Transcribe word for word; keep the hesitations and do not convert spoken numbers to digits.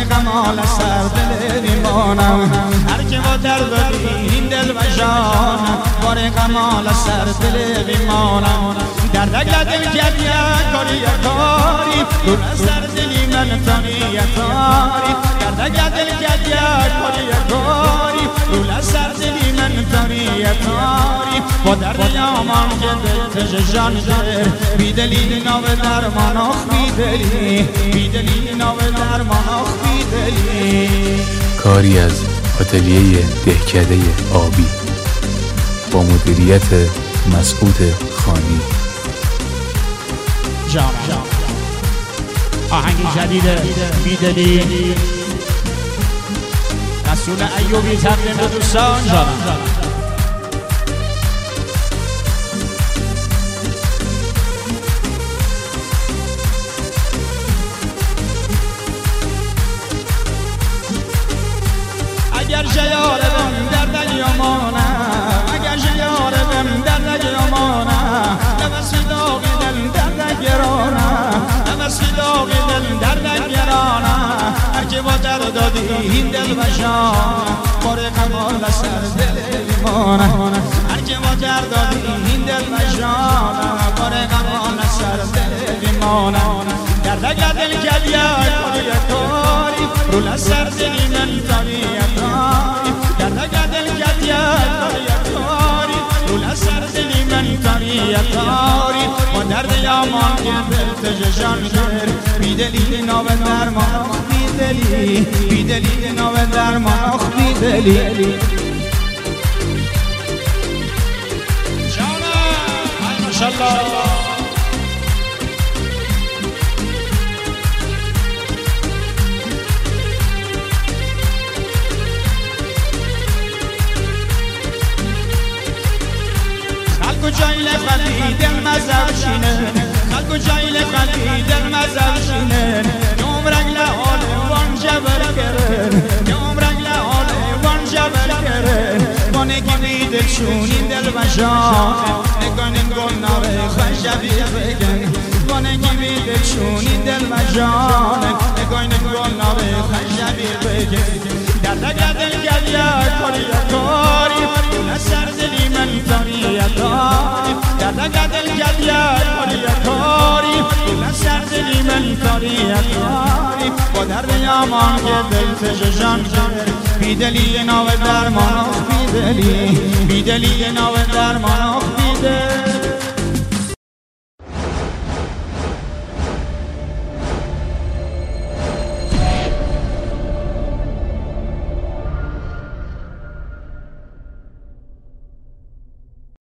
غمال سر دل بیمانم هر که با درد این دل و جانم بار غمال سر دل بیمانم درد اگر دل کردی کاری کاری دور سر دلی من تانی کاری درد اگر دل کردی کاری کاری دور سر دلی من تانی کاری با درد یامان که دل تج جان در بی دلی نو درمان آخ بی دلی بی دلی نو درمان آخ بی دلی. کاری از آتلیه دهکده آبی با مدیریت مسعود خانی. جان آهنگ جدید بیدلی رسول ایوبی تقدیم به دوستان. جان اگر جیارم در دیامانه اگر جیارم در دیامانه نفس داغی دل در گرانه نفس داغی دل در گرانه هر که با درد دادی این دل و جان بار غمال سر دل بیمانه هر که با درد دادی این دل و جان بار غمال سر دل بیمانه درد اگر دل کردی کاری کاری رول سر دلی من تانی کاری درد اگر دل کردی کاری کاری رول سر دلی من تانی کاری با درد یامان که دل تج جان در بی دلی نو درمان بی دلی بی دلی نو درمان بی دلی. جانا ماشاءالله خلق جایل خلی دل مذهب شینه خلق جایل خلی دل مذهب شینه نوم رنگ لحال وان جبر کرن نوم رنگ لحال وان جبر کرن بانگی بیدل شونین دل و جان نگانین گل ناره خشبی بگن بانگی بیدل شونین دل و جان نگانین گل ناره خشبی بگن درد اگر دل کردی کاری کاری سر دلی من تانی کاری درد اگر دل کردی کاری کاری سر دلی من تانی کاری با درد یامان که دل تج جان در بی دلی نو درمان بی دلی بی دلی نو درمان